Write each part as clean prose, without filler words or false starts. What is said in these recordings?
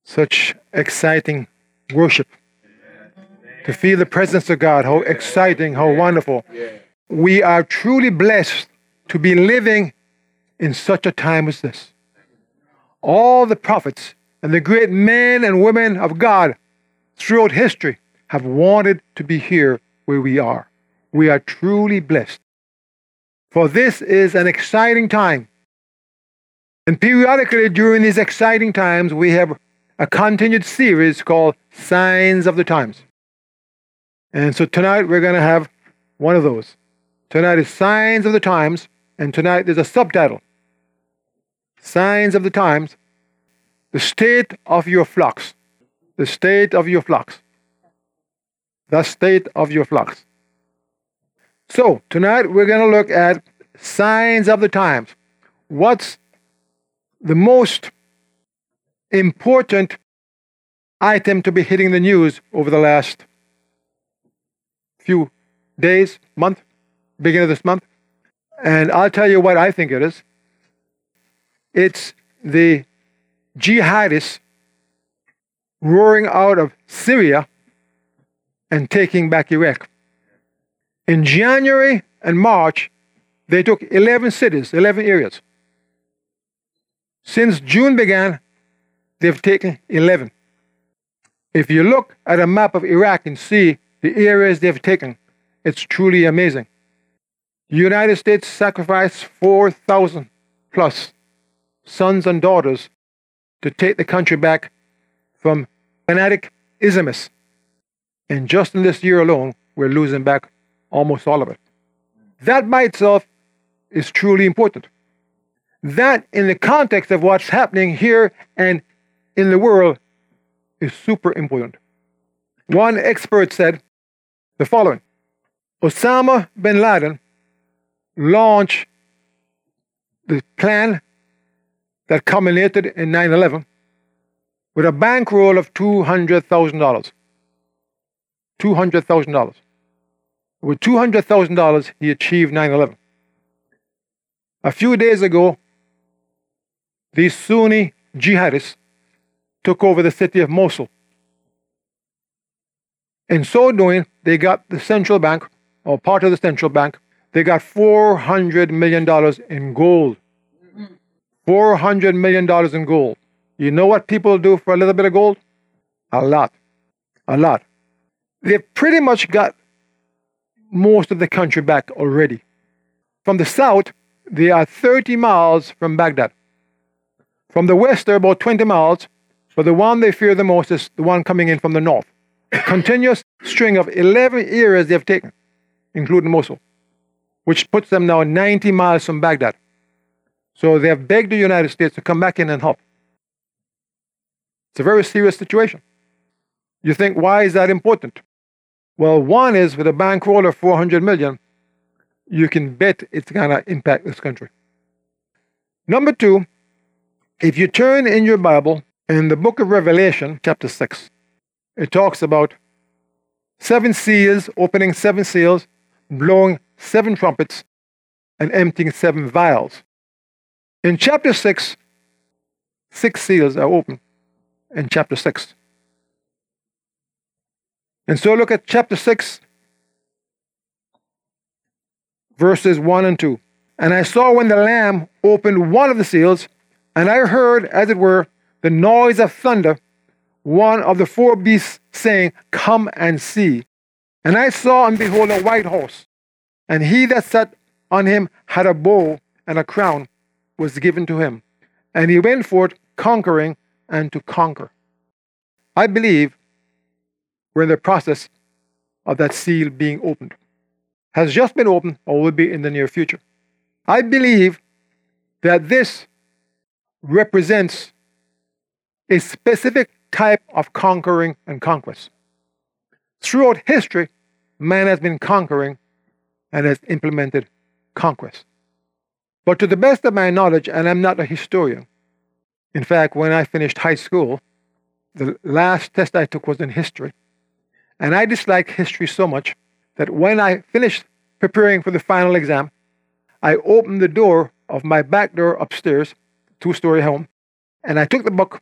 Such exciting worship. To feel the presence of God. How exciting, how wonderful. We are truly blessed to be living in such a time as this. All the prophets and the great men and women of God throughout history have wanted to be here where we are. We are truly blessed. For this is an exciting time. And periodically during these exciting times, we have a continued series called Signs of the Times. And so tonight we're going to have one of those. Tonight is Signs of the Times, and tonight there's a subtitle. Signs of the Times, the state of your flocks. The state of your flocks. The state of your flocks. So, tonight we're going to look at signs of the times. What's the most important item to be hitting the news over the last few days, month, beginning of this month? And I'll tell you what I think it is. It's the jihadists roaring out of Syria and taking back Iraq. In January and March, they took 11 cities, 11 areas. Since June began, they've taken 11. If you look at a map of Iraq and see the areas they've taken, it's truly amazing. The United States sacrificed 4,000 plus sons and daughters to take the country back from fanatic Islamists. And just in this year alone, we're losing back almost all of it. That by itself is truly important. That, in the context of what's happening here and in the world, is super important. One expert said the following: Osama bin Laden launched the plan that culminated in 9/11 with a bankroll of $200,000. $200,000. With $200,000, he achieved 9/11. A few days ago, these Sunni jihadists took over the city of Mosul. In so doing, they got the central bank, or part of the central bank, they got $400 million in gold. $400 million in gold. You know what people do for a little bit of gold? A lot. A lot. They've pretty much got most of the country back already. From the south, they are 30 miles from Baghdad. From the west, they're about 20 miles, but the one they fear the most is the one coming in from the north. A continuous string of 11 areas they've taken, including Mosul, which puts them now 90 miles from Baghdad. So they have begged the United States to come back in and help. It's a very serious situation. You think, why is that important? Well, one is with a bankroll of $400 million, you can bet it's going to impact this country. Number two, if you turn in your Bible, in the book of Revelation, chapter 6, it talks about 7 seals, opening 7 seals, blowing 7 trumpets, and emptying 7 vials. In chapter 6, 6 seals are open in chapter 6. And so look at chapter 6, verses 1 and 2. And I saw when the Lamb opened one of the seals, and I heard, as it were, the noise of thunder, one of the 4 beasts saying, Come and see. And I saw and behold a white horse, and he that sat on him had a bow, and a crown was given to him. And he went forth conquering and to conquer. I believe we're in the process of that seal being opened. Has just been opened or will be in the near future. I believe that this represents a specific type of conquering and conquest. Throughout history, man has been conquering and has implemented conquest. But to the best of my knowledge, and I'm not a historian, in fact, when I finished high school, the last test I took was in history. And I disliked history so much that when I finished preparing for the final exam, I opened the door of my back door upstairs, 2-story home, and I took the book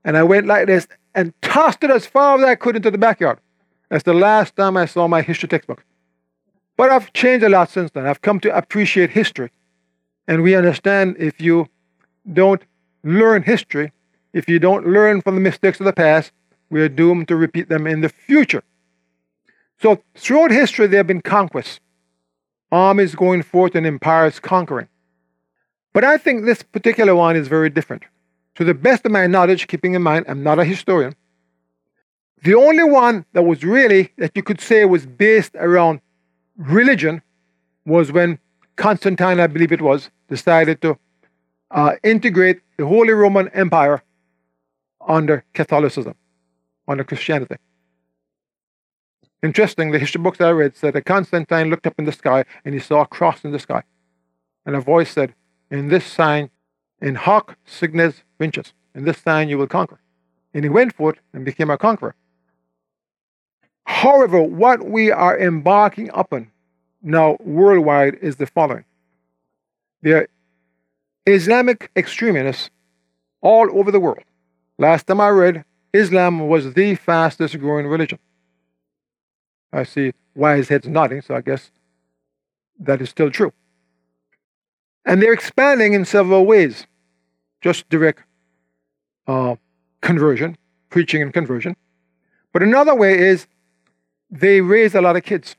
And I went like this and tossed it as far as I could into the backyard. That's the last time I saw my history textbook. But I've changed a lot since then. I've come to appreciate history. And we understand if you don't learn history, if you don't learn from the mistakes of the past, we are doomed to repeat them in the future. So throughout history, there have been conquests. Armies going forth and empires conquering. But I think this particular one is very different. To the best of my knowledge, keeping in mind I'm not a historian, the only one that was really, that you could say was based around religion was when Constantine, I believe it was, decided to integrate the Holy Roman Empire under Catholicism, under Christianity. Interesting, the history books I read said that Constantine looked up in the sky and he saw a cross in the sky. And a voice said, "In this sign, in hoc signes vinces, in this sign you will conquer." And he went for it and became a conqueror. However, what we are embarking upon now worldwide is the following. There are Islamic extremists all over the world. Last time I read, Islam was the fastest growing religion. I see wise heads nodding, so I guess that is still true. And they're expanding in several ways. Just direct conversion, preaching and conversion. But another way is they raise a lot of kids.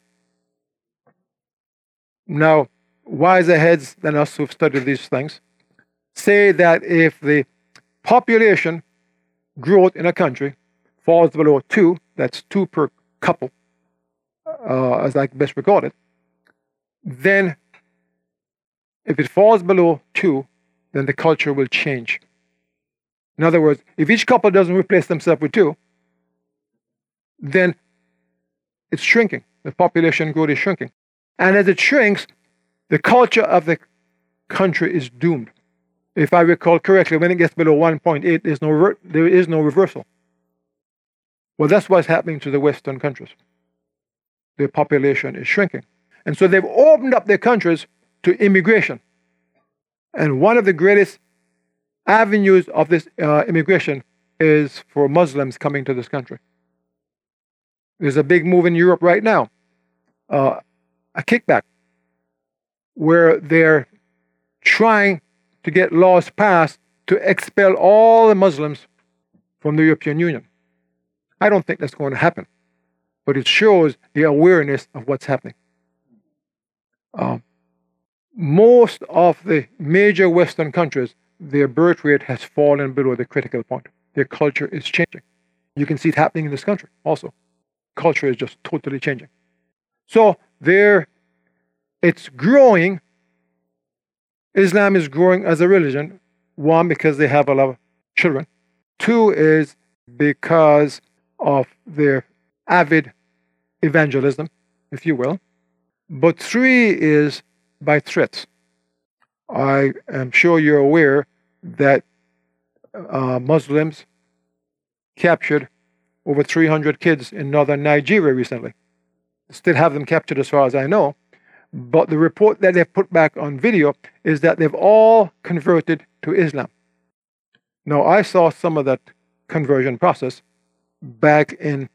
Now, wiser heads than us who've studied these things say that if the population growth in a country falls below 2, that's 2 per couple, as I best record it, then if it falls below 2, then the culture will change. In other words, if each couple doesn't replace themselves with 2, then it's shrinking. The population growth is shrinking. And as it shrinks, the culture of the country is doomed. If I recall correctly, when it gets below 1.8, there is no reversal. Well, that's what's happening to the Western countries. Their population is shrinking. And so they've opened up their countries to immigration. And one of the greatest avenues of this immigration is for Muslims coming to this country. There's a big move in Europe right now, a kickback, where they're trying to get laws passed to expel all the Muslims from the European Union. I don't think that's going to happen, but it shows the awareness of what's happening. Most of the major Western countries, their birth rate has fallen below the critical point. Their culture is changing. You can see it happening in this country also. Culture is just totally changing. So it's growing. Islam is growing as a religion. 1, because they have a lot of children. 2 is because of their avid evangelism, if you will. But 3 is by threats. I am sure you're aware that Muslims captured over 300 kids in northern Nigeria recently. Still have them captured as far as I know. But the report that they've put back on video is that they've all converted to Islam. Now, I saw some of that conversion process back in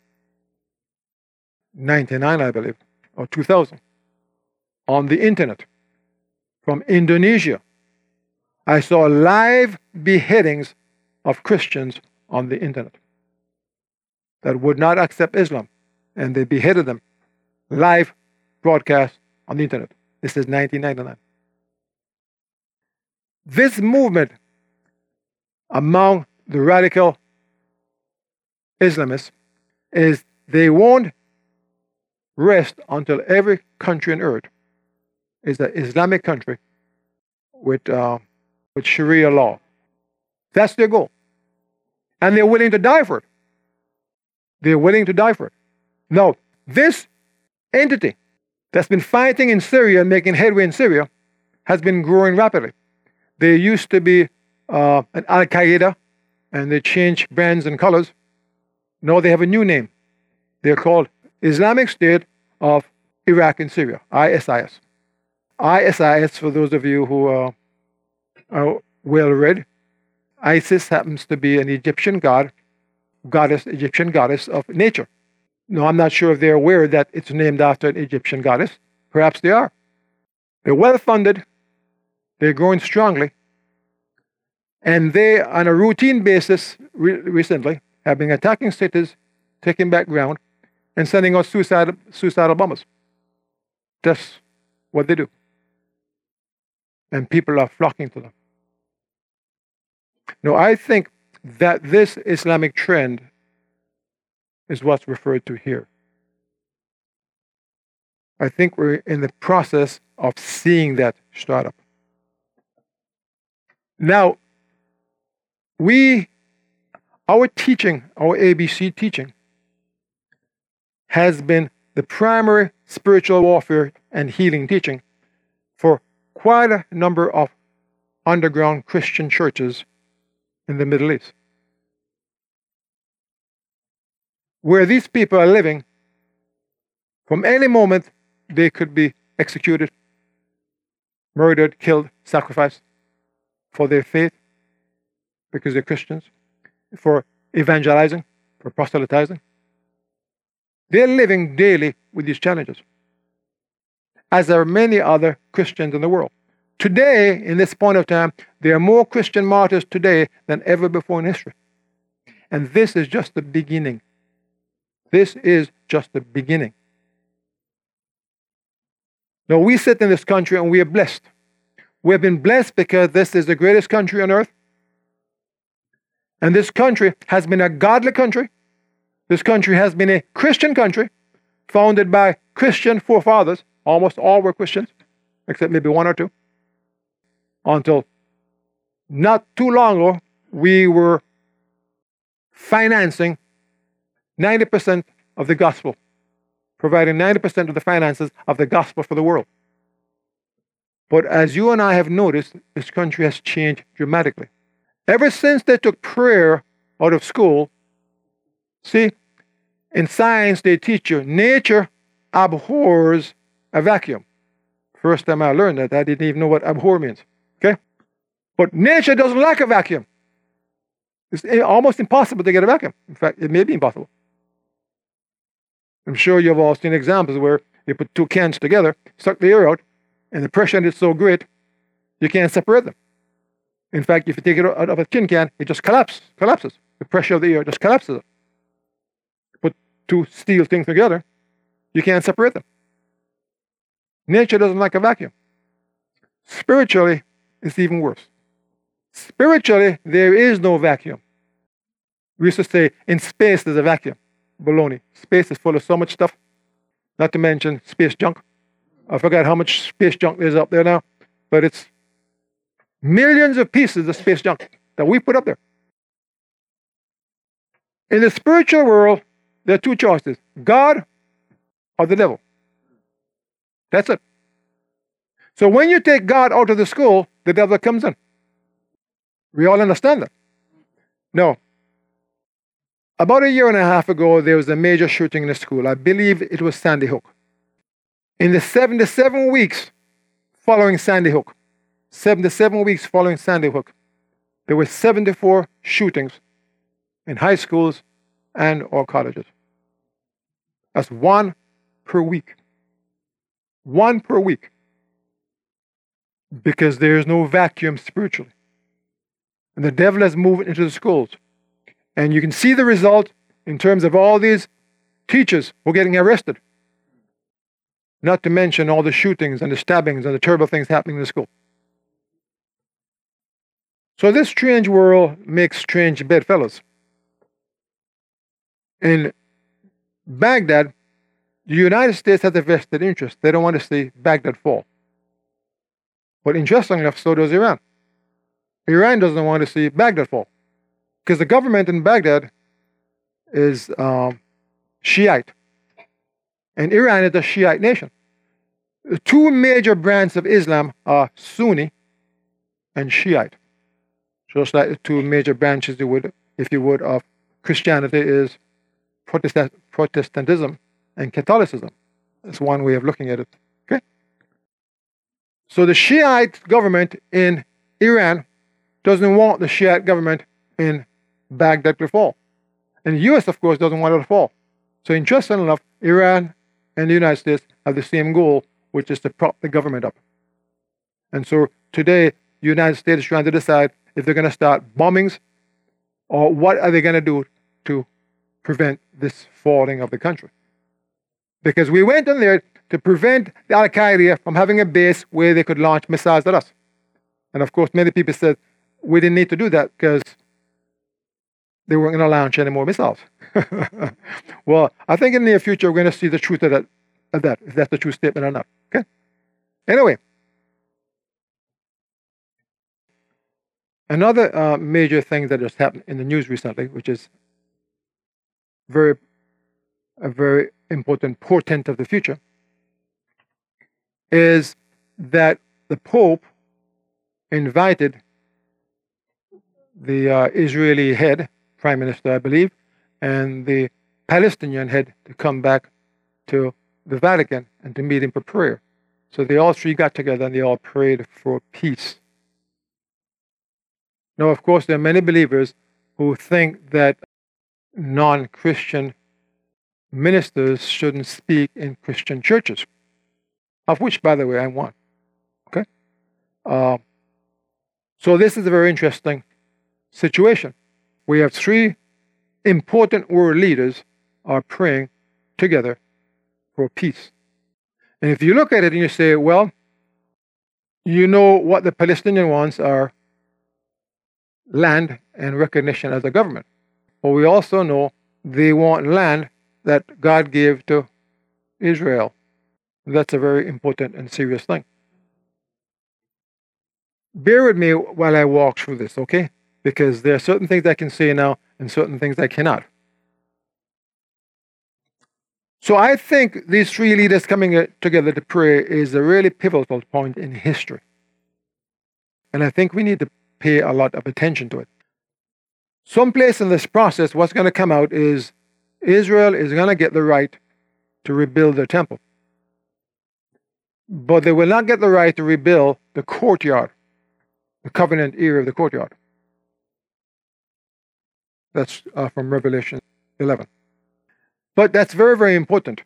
99, I believe, or 2000, on the internet from Indonesia. I saw live beheadings of Christians on the internet that would not accept Islam, and they beheaded them live broadcast on the internet. This is 1999. This movement among the radical Islamists is they won't rest until every country on earth is an Islamic country with Sharia law. That's their goal. And they're willing to die for it. They're willing to die for it. Now, this entity that's been fighting in Syria and making headway in Syria has been growing rapidly. They used to be an Al-Qaeda, and they changed brands and colors. Now they have a new name. They're called Islamic State of Iraq and Syria, ISIS. ISIS, for those of you who are well-read, Isis happens to be an Egyptian Egyptian goddess of nature. No, I'm not sure if they're aware that it's named after an Egyptian goddess. Perhaps they are. They're well funded. They're growing strongly. And they, on a routine basis, recently, have been attacking cities, taking back ground, and sending out suicidal bombers. That's what they do. And people are flocking to them. Now, I think that this Islamic trend is what's referred to here. I think we're in the process of seeing that start up. Now, our teaching, our ABC teaching, has been the primary spiritual warfare and healing teaching for quite a number of underground Christian churches in the Middle East, where these people are living. From any moment, they could be executed, murdered, killed, sacrificed for their faith, because they're Christians, for evangelizing, for proselytizing. They're living daily with these challenges, as are many other Christians in the world. Today, in this point of time, there are more Christian martyrs today than ever before in history. And this is just the beginning. This is just the beginning. Now, we sit in this country and we are blessed. We have been blessed because this is the greatest country on earth. And this country has been a godly country. This country has been a Christian country, founded by Christian forefathers. Almost all were Christians, except maybe one or two. Until not too long ago, we were financing 90% of the gospel, providing 90% of the finances of the gospel for the world. But as you and I have noticed, this country has changed dramatically. Ever since they took prayer out of school, see, in science they teach you nature abhors a vacuum. First time I learned that, I didn't even know what abhor means. Okay? But nature doesn't like a vacuum. It's almost impossible to get a vacuum. In fact, it may be impossible. I'm sure you've all seen examples where you put two cans together, suck the air out, and the pressure is so great, you can't separate them. In fact, if you take it out of a tin can, it just collapses. The pressure of the air just collapses it. Put two steel things together, you can't separate them. Nature doesn't like a vacuum. Spiritually, it's even worse. Spiritually, there is no vacuum. We used to say, in space, there's a vacuum. Baloney. Space is full of so much stuff, not to mention space junk. I forgot how much space junk there's up there now, but it's millions of pieces of space junk that we put up there. In the spiritual world, there are two choices: God or the devil. That's it. So when you take God out of the school, the devil comes in. We all understand that. No. About a year and a half ago, there was a major shooting in the school. I believe it was Sandy Hook. In the 77 weeks following Sandy Hook, 77 weeks following Sandy Hook, there were 74 shootings in high schools and or colleges. That's one per week. One per week. Because there is no vacuum spiritually. And the devil has moved into the schools. And you can see the result in terms of all these teachers who are getting arrested. Not to mention all the shootings and the stabbings and the terrible things happening in the school. So this strange world makes strange bedfellows. In Baghdad, the United States has a vested interest. They don't want to see Baghdad fall. But interestingly enough, so does Iran. Iran doesn't want to see Baghdad fall. Because the government in Baghdad is Shiite. And Iran is a Shiite nation. The two major branches of Islam are Sunni and Shiite. Just like the two major branches, if you would, of Christianity is Protestantism and Catholicism. That's one way of looking at it. Okay? So the Shiite government in Iran doesn't want the Shiite government in Baghdad to fall. And the U.S., of course, doesn't want it to fall. So interesting enough, Iran and the United States have the same goal, which is to prop the government up. And so today, the United States is trying to decide if they're going to start bombings or what are they going to do to prevent this falling of the country. Because we went in there to prevent the Al-Qaeda from having a base where they could launch missiles at us. And of course, many people said we didn't need to do that because they weren't going to launch any more missiles. Well, I think in the near future, we're going to see the truth of that, if that's the true statement or not. Okay? Anyway, another major thing that has happened in the news recently, which is a very important portent of the future, is that the Pope invited the Israeli head, Prime Minister, I believe, and the Palestinian head to come back to the Vatican and to meet him for prayer. So they all three got together and they all prayed for peace. Now, of course, there are many believers who think that non-Christian ministers shouldn't speak in Christian churches, of which, by the way, I'm one. Okay? So this is a very interesting situation. We have three important world leaders are praying together for peace. And if you look at it and you say, well, you know what the Palestinian wants are land and recognition as a government. But we also know they want land that God gave to Israel. That's a very important and serious thing. Bear with me while I walk through this, okay? Because there are certain things I can say now and certain things I cannot. So I think these three leaders coming together to pray is a really pivotal point in history. And I think we need to pay a lot of attention to it. Someplace in this process, what's going to come out is Israel is going to get the right to rebuild their temple. But they will not get the right to rebuild the courtyard, the covenant area of the courtyard. That's from Revelation 11. But that's very, very important.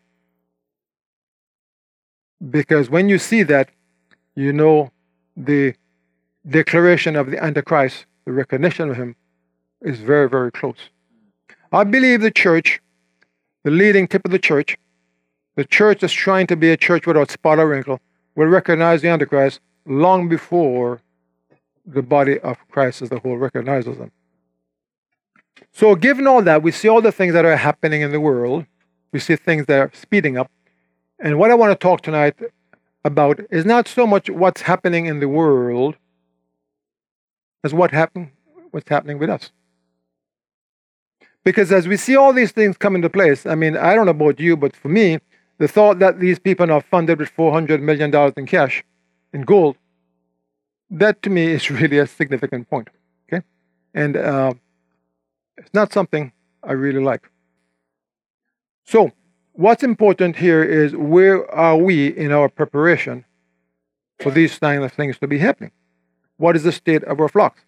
Because when you see that, you know the declaration of the Antichrist, the recognition of him, is very, very close. I believe the church, the leading tip of the church that's trying to be a church without spot or wrinkle, will recognize the Antichrist long before the body of Christ as a whole recognizes them. So given all that, we see all the things that are happening in the world. We see things that are speeding up. And what I want to talk tonight about is not so much what's happening in the world as what's happening with us. Because as we see all these things come into place, I mean, I don't know about you, but for me, the thought that these people are funded with $400 million in cash, in gold, that to me is really a significant point. Okay? And it's not something I really like. So, what's important here is where are we in our preparation for these kind of things to be happening? What is the state of our flocks?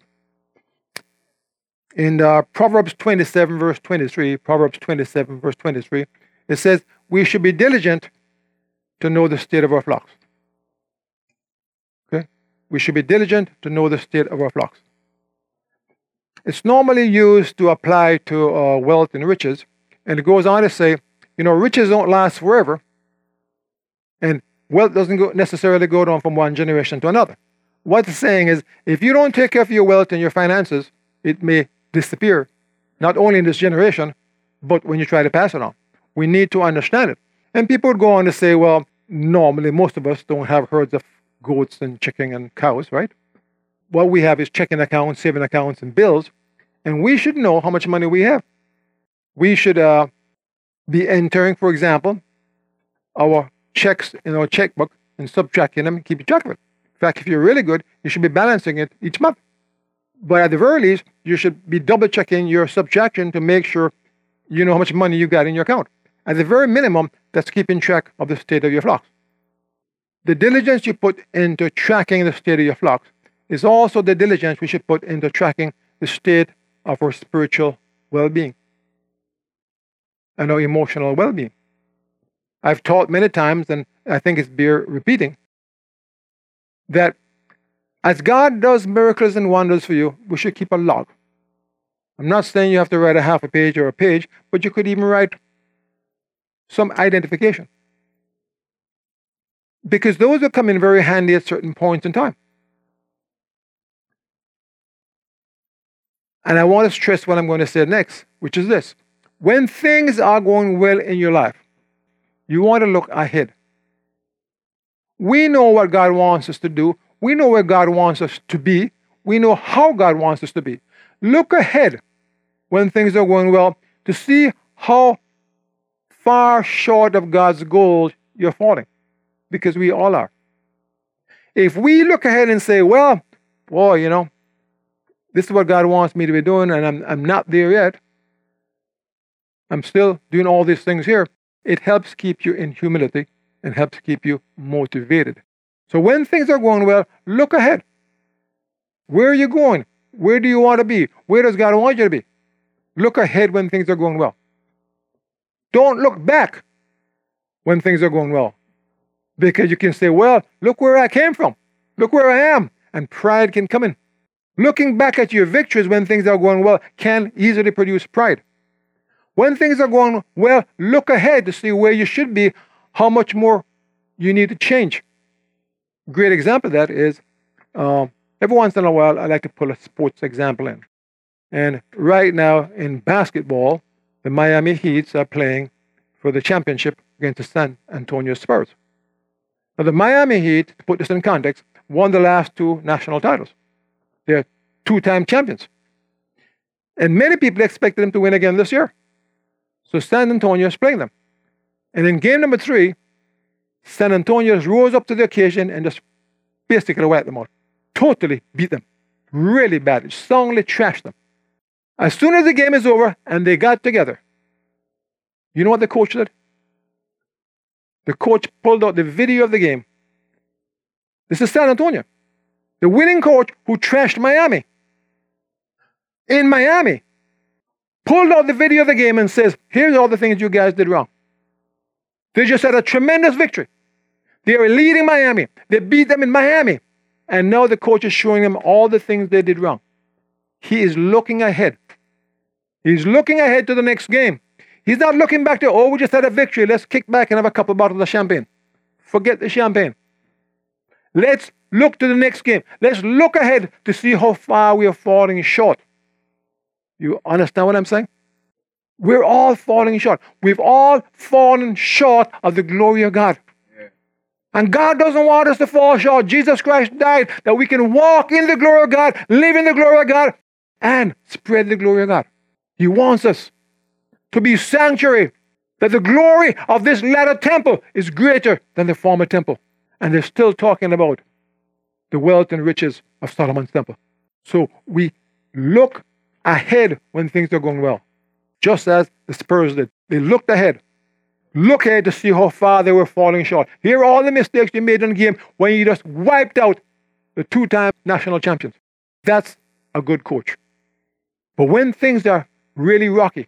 In Proverbs 27, verse 23, it says, we should be diligent to know the state of our flocks. Okay? We should be diligent to know the state of our flocks. It's normally used to apply to wealth and riches, and it goes on to say, you know, riches don't last forever, and wealth doesn't necessarily go down from one generation to another. What it's saying is, if you don't take care of your wealth and your finances, it may disappear, not only in this generation, but when you try to pass it on. We need to understand it. And people would go on to say, well, normally most of us don't have herds of goats and chicken and cows, right? What we have is checking accounts, saving accounts, and bills, and we should know how much money we have. We should be entering, for example, our checks in our checkbook and subtracting them and keeping track of it. In fact, if you're really good, you should be balancing it each month. But at the very least, you should be double checking your subtraction to make sure you know how much money you got in your account. At the very minimum, that's keeping track of the state of your flocks. The diligence you put into tracking the state of your flocks is also the diligence we should put into tracking the state of our spiritual well-being and our emotional well-being. I've taught many times, and I think it's bear repeating, that as God does miracles and wonders for you, we should keep a log. I'm not saying you have to write a half a page or a page, but you could even write some identification. Because those will come in very handy at certain points in time. And I want to stress what I'm going to say next, which is this. When things are going well in your life, you want to look ahead. We know what God wants us to do. We know where God wants us to be. We know how God wants us to be. Look ahead when things are going well to see how far short of God's goals you're falling. Because we all are. If we look ahead and say, well, boy, this is what God wants me to be doing, and I'm not there yet. I'm still doing all these things here. It helps keep you in humility and helps keep you motivated. So when things are going well, look ahead. Where are you going? Where do you want to be? Where does God want you to be? Look ahead when things are going well. Don't look back when things are going well. Because you can say, well, look where I came from. Look where I am. And pride can come in. Looking back at your victories when things are going well can easily produce pride. When things are going well, look ahead to see where you should be, how much more you need to change. Great example of that is, every once in a while, I like to pull a sports example in. And right now in basketball, the Miami Heat are playing for the championship against the San Antonio Spurs. Now, the Miami Heat, to put this in context, won the last 2 national titles. They're 2-time champions. And many people expected them to win again this year. So San Antonio is playing them. And in game number 3, San Antonio rose up to the occasion and just basically wiped them out. Totally beat them. Really bad. Soundly trashed them. As soon as the game is over and they got together, you know what the coach did? The coach pulled out the video of the game. This is San Antonio. The winning coach who trashed Miami. In Miami. Pulled out the video of the game and says, here's all the things you guys did wrong. They just had a tremendous victory. They were leading Miami. They beat them in Miami. And now the coach is showing them all the things they did wrong. He is looking ahead. He's looking ahead to the next game. He's not looking back to, we just had a victory. Let's kick back and have a couple bottles of champagne. Forget the champagne. Let's look to the next game. Let's look ahead to see how far we are falling short. You understand what I'm saying? We're all falling short. We've all fallen short of the glory of God. Yeah. And God doesn't want us to fall short. Jesus Christ died that we can walk in the glory of God, live in the glory of God, and spread the glory of God. He wants us to be sanctuary, that the glory of this latter temple is greater than the former temple. And they're still talking about the wealth and riches of Solomon's temple. So we look ahead when things are going well, just as the Spurs did. They looked ahead. Look ahead to see how far they were falling short. Here are all the mistakes you made in the game when you just wiped out the 2-time national champions. That's a good coach. But when things are really rocky,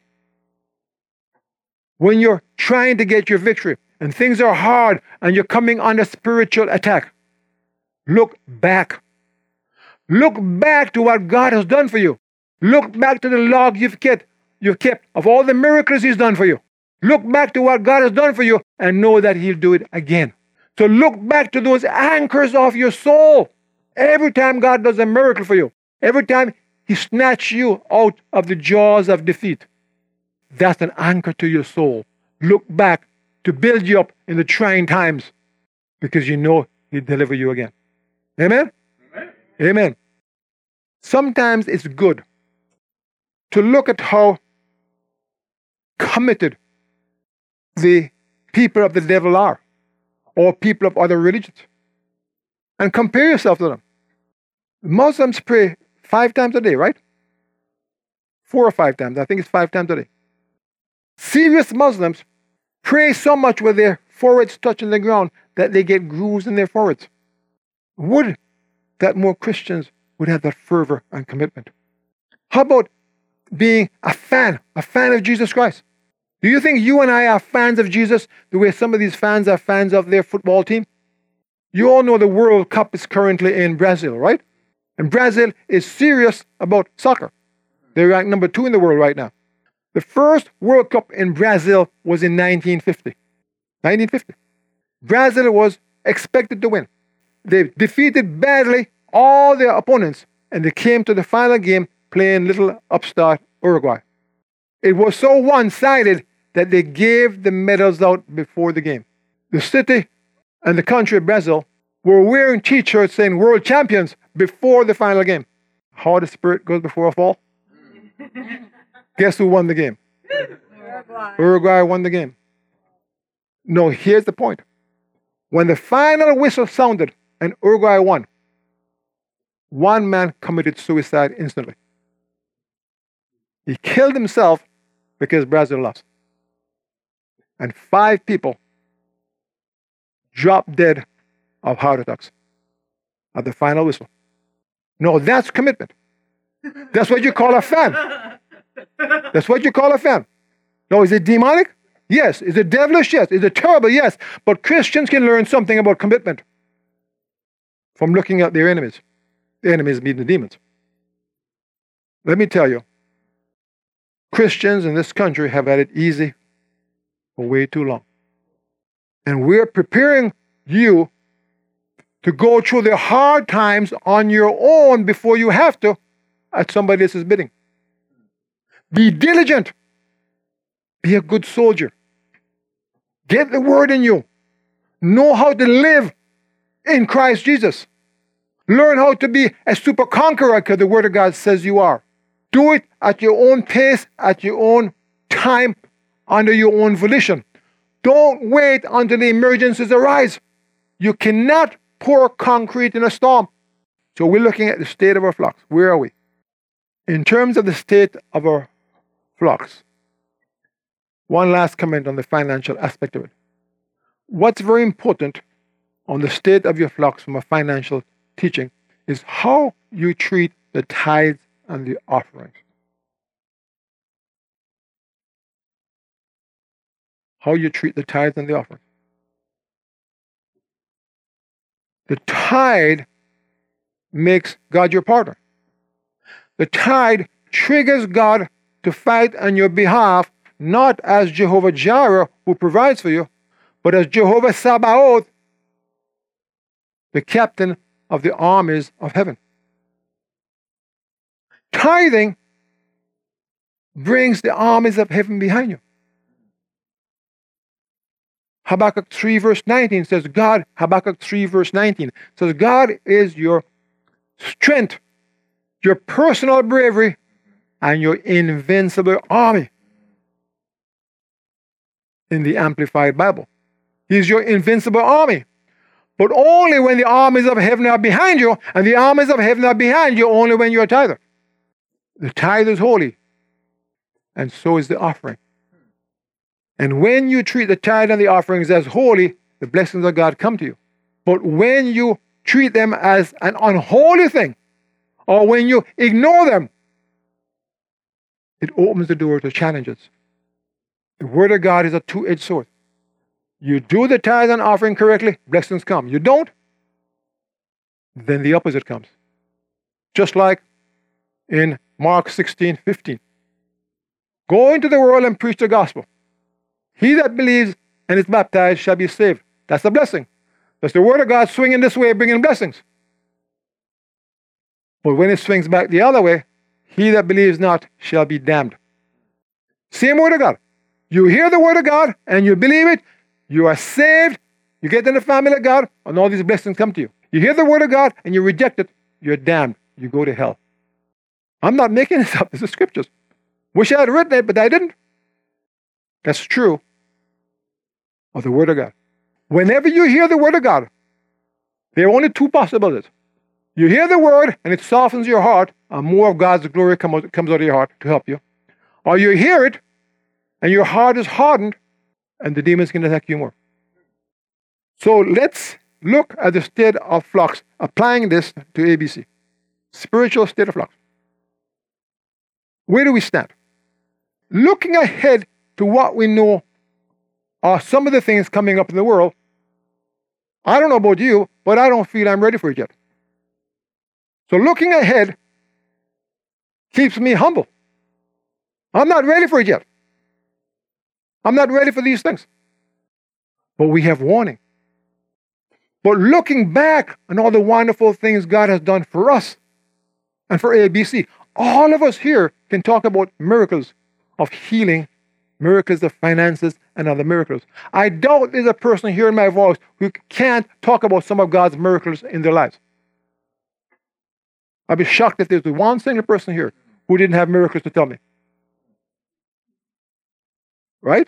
when you're trying to get your victory and things are hard and you're coming under spiritual attack, look back. Look back to what God has done for you. Look back to the log you've kept of all the miracles He's done for you. Look back to what God has done for you and know that He'll do it again. So look back to those anchors of your soul. Every time God does a miracle for you, every time He snatches you out of the jaws of defeat, that's an anchor to your soul. Look back to build you up in the trying times because you know He'll deliver you again. Amen? Amen. Amen. Sometimes it's good to look at how committed the people of the devil are, or people of other religions, and compare yourself to them. Muslims pray 5 times a day, right? 4 or 5 times. I think it's 5 times a day. Serious Muslims pray so much with their foreheads touching the ground that they get grooves in their foreheads. Would that more Christians would have that fervor and commitment. How about being a fan of Jesus Christ? Do you think you and I are fans of Jesus the way some of these fans are fans of their football team? You all know the World Cup is currently in Brazil, right? And Brazil is serious about soccer. They're ranked number 2 in the world right now. The first World Cup in Brazil was in 1950. 1950. Brazil was expected to win. They defeated badly all their opponents, and they came to the final game playing little upstart Uruguay. It was so one-sided that they gave the medals out before the game. The city and the country of Brazil were wearing t-shirts saying world champions before the final game. How the spirit goes before a fall? Guess who won the game? Uruguay won the game. No, here's the point. When the final whistle sounded and Uruguay won, one man committed suicide instantly. He killed himself because Brazil lost. And 5 people dropped dead of heart attacks at the final whistle. No, that's commitment. That's what you call a fan. That's what you call a fan. No, is it demonic? Yes. Is it devilish? Yes. Is it terrible? Yes. But Christians can learn something about commitment from looking at their enemies. The enemies being the demons. Let me tell you, Christians in this country have had it easy for way too long. And we're preparing you to go through the hard times on your own before you have to at somebody else's bidding. Be diligent. Be a good soldier. Get the word in you. Know how to live in Christ Jesus. Learn how to be a super conqueror because the word of God says you are. Do it at your own pace, at your own time, under your own volition. Don't wait until the emergencies arise. You cannot pour concrete in a storm. So we're looking at the state of our flocks. Where are we? In terms of the state of our flocks, one last comment on the financial aspect of it. What's very important on the state of your flocks from a financial teaching is how you treat the tithes and the offerings. How you treat the tithes and the offerings. The tithe makes God your partner. The tithe triggers God to fight on your behalf, not as Jehovah Jireh, who provides for you, but as Jehovah Sabaoth, the captain of the armies of heaven. Tithing brings the armies of heaven behind you. Habakkuk 3 verse 19 says Habakkuk 3 verse 19 says God is your strength, your personal bravery, and your invincible army. In the Amplified Bible. He's your invincible army. But only when the armies of heaven are behind you, and the armies of heaven are behind you only when you're a tither. The tithe is holy, and so is the offering. And when you treat the tithe and the offerings as holy, the blessings of God come to you. But when you treat them as an unholy thing, or when you ignore them, it opens the door to challenges. The word of God is a two-edged sword. You do the tithe and offering correctly, blessings come. You don't, then the opposite comes. Just like in Mark 16:15. Go into the world and preach the gospel. He that believes and is baptized shall be saved. That's the blessing. That's the word of God swinging this way, bringing blessings. But when it swings back the other way, he that believes not shall be damned. Same word of God. You hear the word of God and you believe it, you are saved, you get in the family of God, and all these blessings come to you. You hear the word of God and you reject it, you're damned. You go to hell. I'm not making this up. This is scriptures. Wish I had written it, but I didn't. That's true of the word of God. Whenever you hear the word of God, there are only two possibilities. You hear the word and it softens your heart, and more of God's glory comes out of your heart to help you. Or you hear it and your heart is hardened and the demons can attack you more. So let's look at the state of flux, applying this to ABC. Spiritual state of flux. Where do we stand? Looking ahead to what we know are some of the things coming up in the world. I don't know about you, but I don't feel I'm ready for it yet. So looking ahead keeps me humble. I'm not ready for it yet. I'm not ready for these things. But we have warning. But looking back on all the wonderful things God has done for us and for ABC, all of us here can talk about miracles of healing, miracles of finances, and other miracles. I doubt there's a person hearing my voice who can't talk about some of God's miracles in their lives. I'd be shocked if there's one single person here who didn't have miracles to tell me. Right?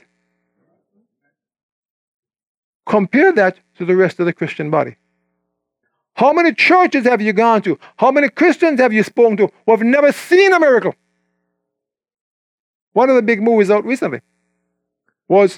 Compare that to the rest of the Christian body. How many churches have you gone to? How many Christians have you spoken to who have never seen a miracle? One of the big movies out recently was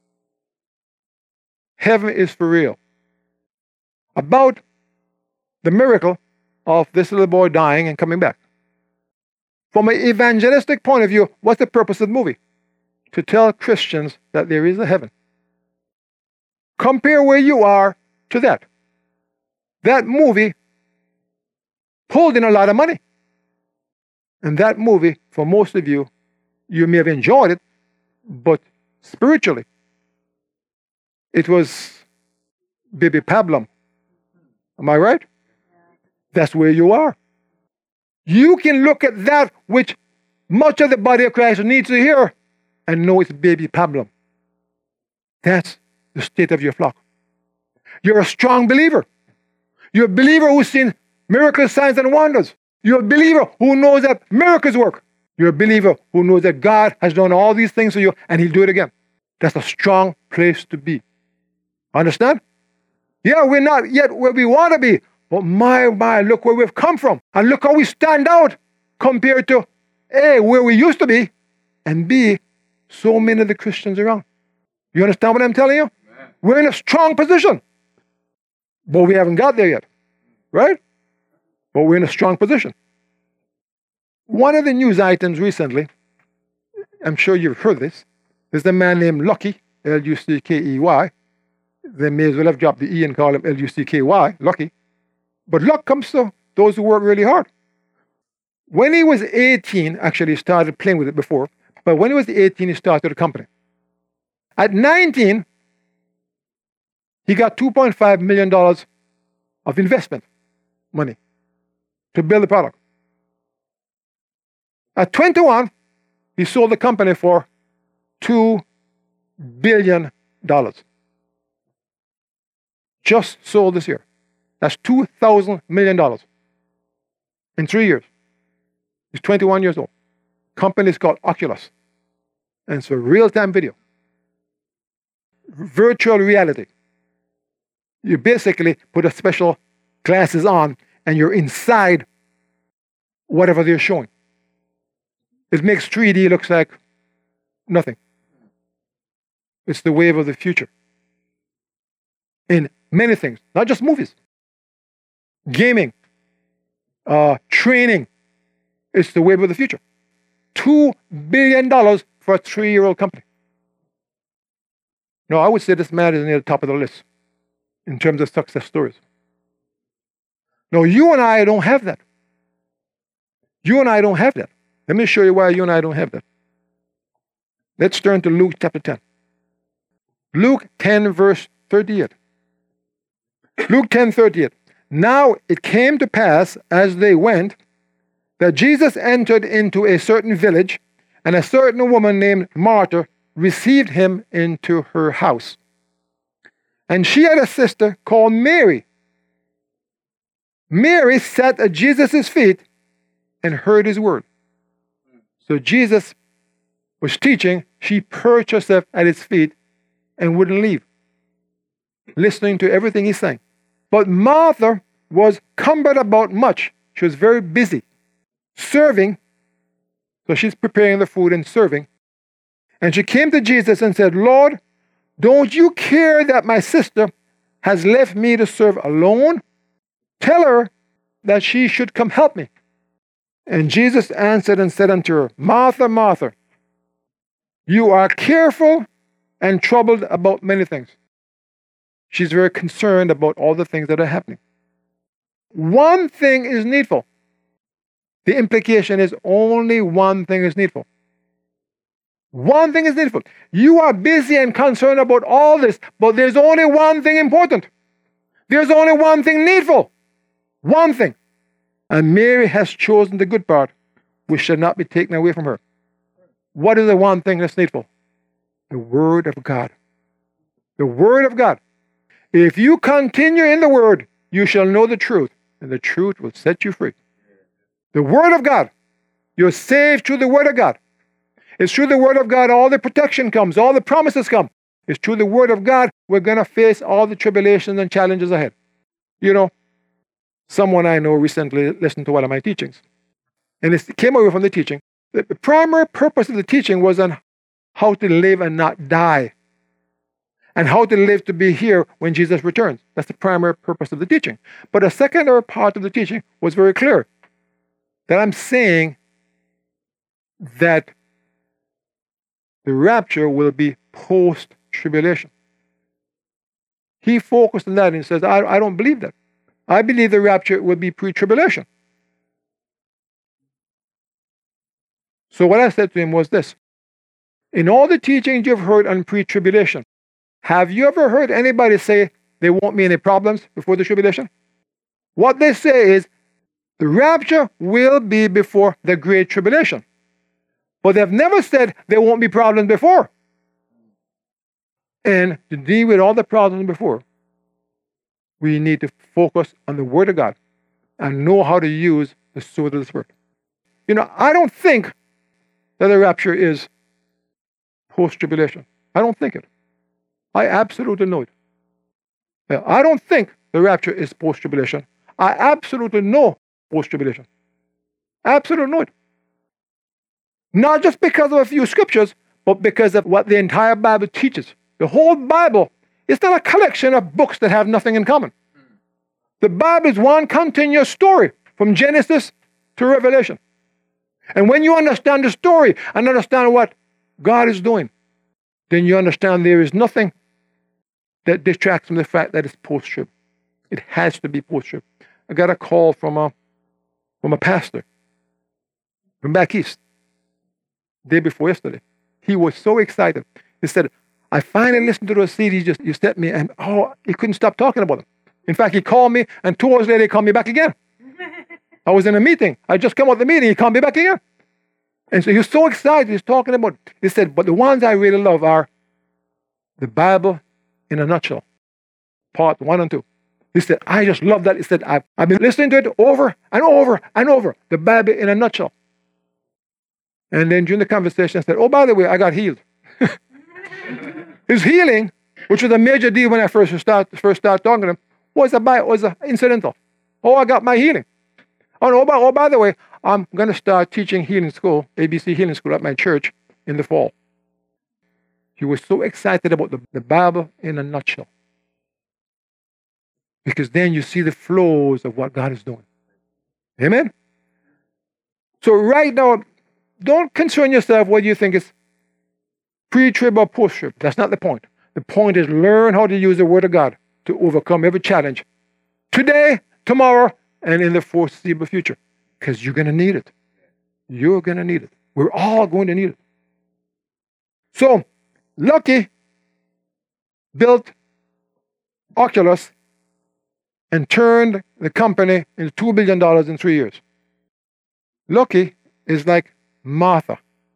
Heaven is for Real, about the miracle of this little boy dying and coming back. From an evangelistic point of view, what's the purpose of the movie? To tell Christians that there is a heaven. Compare where you are to that. That movie pulled in a lot of money. And that movie, for most of you, you may have enjoyed it, but spiritually, it was baby pablum. Am I right? That's where you are. You can look at that which much of the body of Christ needs to hear and know it's baby pablum. That's the state of your flock. You're a strong believer. You're a believer who's seen miracles, signs, and wonders. You're a believer who knows that miracles work. You're a believer who knows that God has done all these things for you and He'll do it again. That's a strong place to be. Understand? Yeah, we're not yet where we want to be, but my, look where we've come from. And look how we stand out compared to A, where we used to be, and B, so many of the Christians around. You understand what I'm telling you? Amen. We're in a strong position. But we haven't got there yet. Right? But we're in a strong position. One of the news items recently, I'm sure you've heard this, there's a man named Lucky, Luckey. They may as well have dropped the E and call him Lucky, Lucky. But luck comes to those who work really hard. When he was 18, actually he started playing with it before, but when he was 18, he started a company. At 19, he got $2.5 million of investment money to build the product. At 21, he sold the company for $2 billion. Just sold this year. That's $2,000 million in 3 years. He's 21 years old. Company is called Oculus. And it's a real-time video. Virtual reality. You basically put a special glasses on and you're inside whatever they're showing. It makes 3D look like nothing. It's the wave of the future. In many things, not just movies. Gaming, training, it's the wave of the future. $2 billion for a 3-year-old company. No, I would say this man is near the top of the list in terms of success stories. No, you and I don't have that. You and I don't have that. Let me show you why you and I don't have that. Let's turn to Luke chapter 10. Luke 10 verse 38. Luke 10:38. Now it came to pass as they went that Jesus entered into a certain village, and a certain woman named Martha received him into her house. And she had a sister called Mary. Mary sat at Jesus' feet and heard his word. So Jesus was teaching, she perched herself at his feet and wouldn't leave, listening to everything he's saying. But Martha was cumbered about much. She was very busy serving. So she's preparing the food and serving. And she came to Jesus and said, Lord, don't you care that my sister has left me to serve alone. Tell her that she should come help me. And Jesus answered and said unto her, Martha, Martha, you are careful and troubled about many things. She's very concerned about all the things that are happening. One thing is needful. The implication is only one thing is needful. One thing is needful. You are busy and concerned about all this, but there's only one thing important. There's only one thing needful. One thing. And Mary has chosen the good part, which shall not be taken away from her. What is the one thing that's needful? The Word of God. The Word of God. If you continue in the Word, you shall know the truth, and the truth will set you free. The Word of God. You're saved through the Word of God. It's through the Word of God all the protection comes, all the promises come. It's through the Word of God we're going to face all the tribulations and challenges ahead. You know, someone I know recently listened to one of my teachings. And it came away from the teaching. The primary purpose of the teaching was on how to live and not die. And how to live to be here when Jesus returns. That's the primary purpose of the teaching. But a secondary part of the teaching was very clear. That I'm saying that the rapture will be post-tribulation. He focused on that and says, I don't believe that. I believe the rapture will be pre-tribulation. So what I said to him was this. In all the teachings you've heard on pre-tribulation, have you ever heard anybody say there won't be any problems before the tribulation? What they say is the rapture will be before the great tribulation. But they've never said there won't be problems before. And to deal with all the problems before, we need to focus on the Word of God and know how to use the sword of the Spirit. You know, I don't think that the rapture is post-tribulation. I don't think it. I absolutely know it. I don't think the rapture is post-tribulation. I absolutely know post-tribulation. Absolutely know it. Not just because of a few scriptures, but because of what the entire Bible teaches. The whole Bible is not a collection of books that have nothing in common. The Bible is one continuous story from Genesis to Revelation. And when you understand the story and understand what God is doing, then you understand there is nothing that detracts from the fact that it's post-trib. It has to be post-trib. I got a call from a pastor from back east, day before yesterday. He was so excited. He said, I finally listened to those CDs you sent me, and he couldn't stop talking about them. In fact, he called me, and 2 hours later, he called me back again. I was in a meeting. I just come out of the meeting. He called me back again. And so he was so excited. He's talking about, he said, but the ones I really love are the Bible in a nutshell, part 1 and 2. He said, I just love that. He said, I've been listening to it over and over and over, the Bible in a nutshell. And then during the conversation, I said, oh, by the way, I got healed. His healing, which was a major deal when I first started talking to him, was incidental. Oh, I got my healing. Oh, by the way, I'm going to start teaching healing school, ABC Healing School at my church in the fall. He was so excited about the Bible in a nutshell. Because then you see the flows of what God is doing. Amen? So right now, don't concern yourself whether you think it's pre-trib or post-trib. That's not the point. The point is learn how to use the Word of God to overcome every challenge. Today, tomorrow, and in the foreseeable future. Because you're going to need it. You're going to need it. We're all going to need it. So, Lucky built Oculus and turned the company into $2 billion in 3 years. Lucky is like Martha.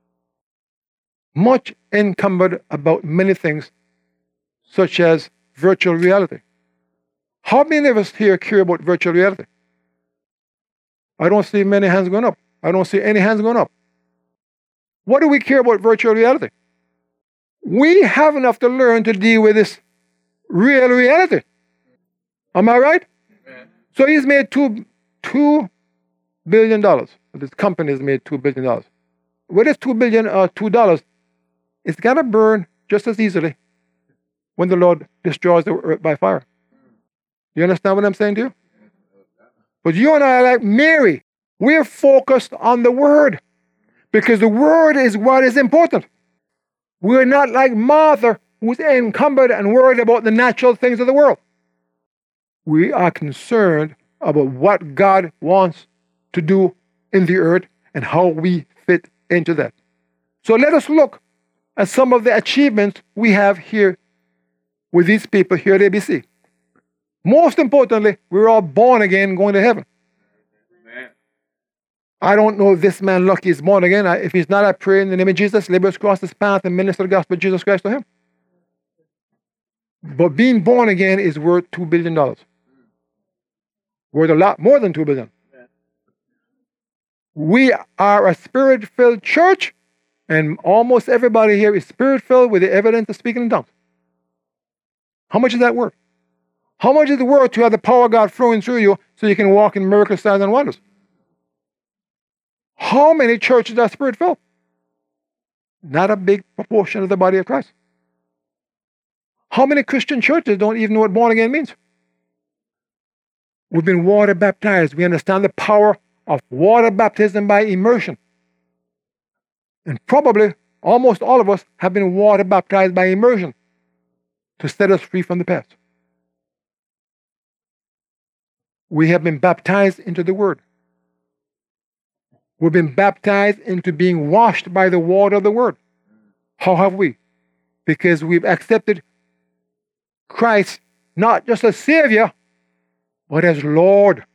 Much encumbered about many things, such as virtual reality. How many of us here care about virtual reality? I don't see many hands going up. I don't see any hands going up. What do we care about virtual reality? We have enough to learn to deal with this real reality. Am I right? Amen. So he's made $2 billion. This company has made $2 billion. Whether it's $2 billion or $2, it's got to burn just as easily when the Lord destroys the earth by fire. You understand what I'm saying to you? But you and I are like Mary. We're focused on the Word because the Word is what is important. We're not like Martha, who's encumbered and worried about the natural things of the world. We are concerned about what God wants to do in the earth and how we fit into that. So let us look at some of the achievements we have here with these people here at ABC. Most importantly, we're all born again going to heaven. Amen. I don't know if this man Lucky is born again. If he's not, I pray in the name of Jesus, labor across his path and minister the gospel of Jesus Christ to him. But being born again is worth $2 billion. Worth a lot more than $2 billion. We are a spirit-filled church, and almost everybody here is spirit-filled with the evidence of speaking in tongues. How much is that worth? How much is it worth to have the power of God flowing through you so you can walk in miracles, signs, and wonders? How many churches are spirit-filled? Not a big proportion of the body of Christ. How many Christian churches don't even know what born again means? We've been water baptized. We understand the power of water baptism by immersion. And probably almost all of us have been water baptized by immersion to set us free from the past. We have been baptized into the Word. We've been baptized into being washed by the water of the Word. How have we? Because we've accepted Christ not just as Savior, but as Lord.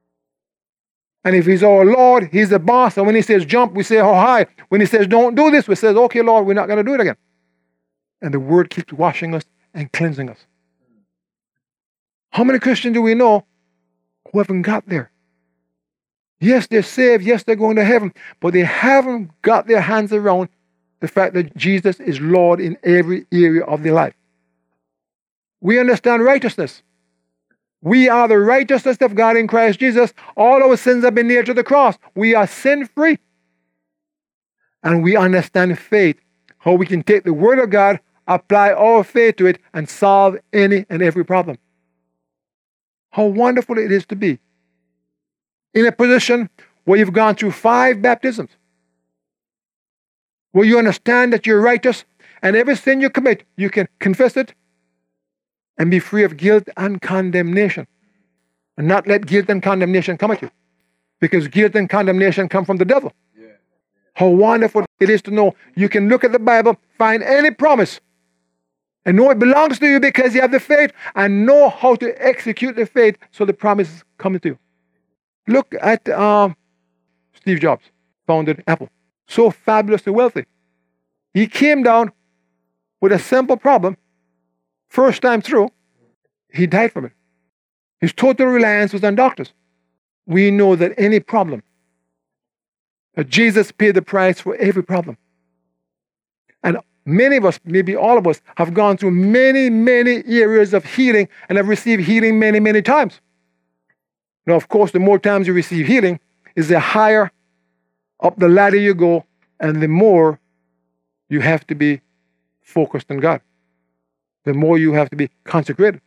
And if He's our Lord, He's the boss. And when He says jump, we say how high. When He says don't do this, we say, okay, Lord, we're not going to do it again. And the Word keeps washing us and cleansing us. How many Christians do we know who haven't got there? Yes, they're saved. Yes, they're going to heaven. But they haven't got their hands around the fact that Jesus is Lord in every area of their life. We understand righteousness. We are the righteousness of God in Christ Jesus. All our sins have been nailed to the cross. We are sin-free. And we understand faith, how we can take the Word of God, apply our faith to it, and solve any and every problem. How wonderful it is to be in a position where you've gone through 5 baptisms, where you understand that you're righteous, and every sin you commit, you can confess it and be free of guilt and condemnation, and not let guilt and condemnation come at you, because guilt and condemnation come from the devil. Yeah. How wonderful it is to know you can look at the Bible, find any promise, and know it belongs to you because you have the faith, and know how to execute the faith so the promise comes to you. Look at Steve Jobs, founded Apple. So fabulously wealthy. He came down with a simple problem. First time through, he died from it. His total reliance was on doctors. We know that any problem, that Jesus paid the price for every problem. And many of us, maybe all of us, have gone through many, many areas of healing and have received healing many, many times. Now, of course, the more times you receive healing, is the higher up the ladder you go, and the more you have to be focused on God. The more you have to be consecrated.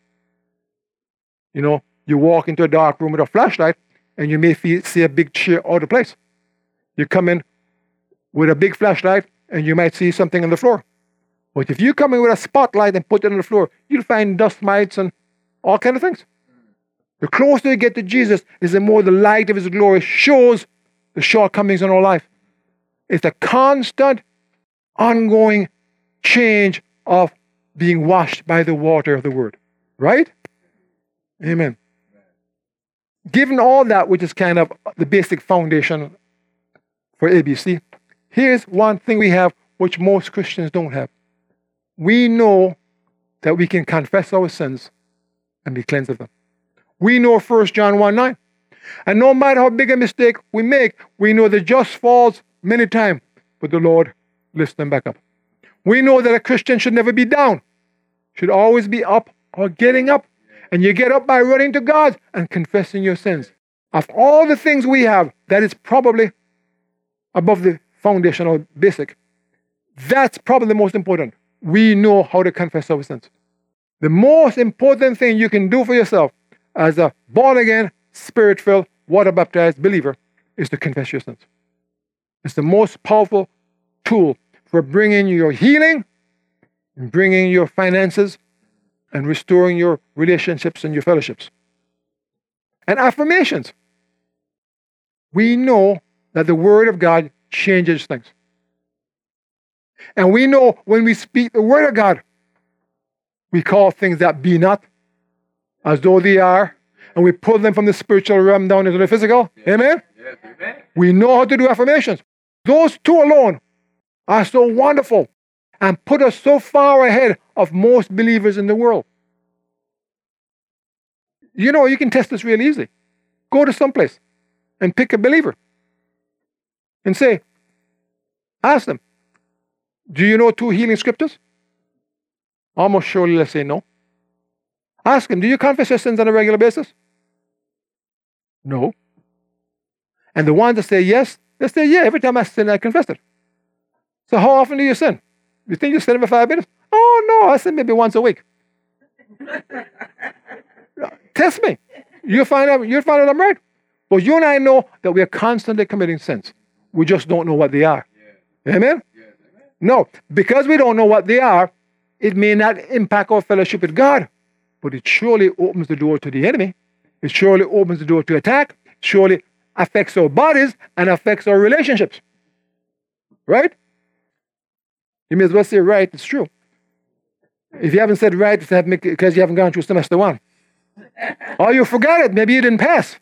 You know, you walk into a dark room with a flashlight, and you may see a big chair out of place. You come in with a big flashlight, and you might see something on the floor. But if you come in with a spotlight and put it on the floor, you'll find dust mites and all kinds of things. The closer you get to Jesus, is the more the light of His glory shows the shortcomings in our life. It's a constant, ongoing change of being washed by the water of the Word. Right? Amen. Given all that, which is kind of the basic foundation for ABC, here's one thing we have which most Christians don't have. We know that we can confess our sins and be cleansed of them. We know 1 John 1:9. And no matter how big a mistake we make, we know the just falls many times, but the Lord lifts them back up. We know that a Christian should never be down, should always be up or getting up. And you get up by running to God and confessing your sins. Of all the things we have, that is probably above the foundational basic. That's probably the most important. We know how to confess our sins. The most important thing you can do for yourself, as a born-again, spirit-filled, water-baptized believer is to confess your sins. It's the most powerful tool for bringing your healing, and bringing your finances, and restoring your relationships and your fellowships. And affirmations. We know that the Word of God changes things. And we know when we speak the Word of God, we call things that be not as though they are, and we pull them from the spiritual realm down into the physical. Yes. Amen? Yes. Amen? We know how to do affirmations. Those two alone are so wonderful and put us so far ahead of most believers in the world. You know, you can test this really easily. Go to someplace and pick a believer and say, ask them, do you know 2 healing scriptures? Almost surely they'll say no. Ask them, do you confess your sins on a regular basis? No. And the ones that say yes, they say, yeah, every time I sin, I confess it. So how often do you sin? You think you sin every 5 minutes? Oh, no, I sin maybe once a week. Test me. You'll find out I'm right. But you and I know that we are constantly committing sins. We just don't know what they are. Yeah. Amen? Yeah. No, because we don't know what they are, it may not impact our fellowship with God, but it surely opens the door to the enemy. It surely opens the door to attack. It surely affects our bodies and affects our relationships. Right? You may as well say right, it's true. If you haven't said right, it's because you haven't gone through semester 1. Or you forgot it, maybe you didn't pass.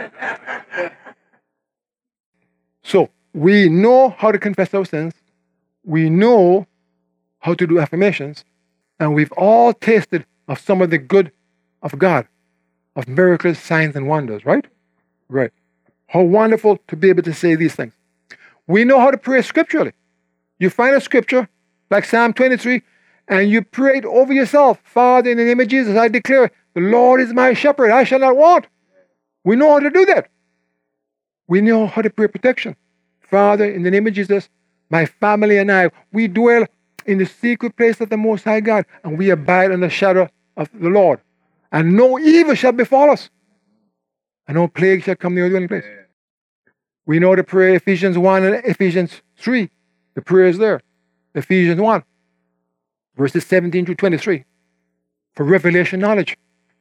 So, we know how to confess our sins. We know how to do affirmations. And we've all tasted of some of the good of God, of miracles, signs, and wonders, right? Right. How wonderful to be able to say these things. We know how to pray scripturally. You find a scripture, like Psalm 23, and you pray it over yourself. Father, in the name of Jesus, I declare, the Lord is my shepherd, I shall not want. We know how to do that. We know how to pray protection. Father, in the name of Jesus, my family and I, we dwell in the secret place of the Most High God, and we abide in the shadow of the Lord. And no evil shall befall us, and no plague shall come near our dwelling place. We know to pray Ephesians 1 and Ephesians 3. The prayer is there. Ephesians 1, verses 17 to 23. For revelation knowledge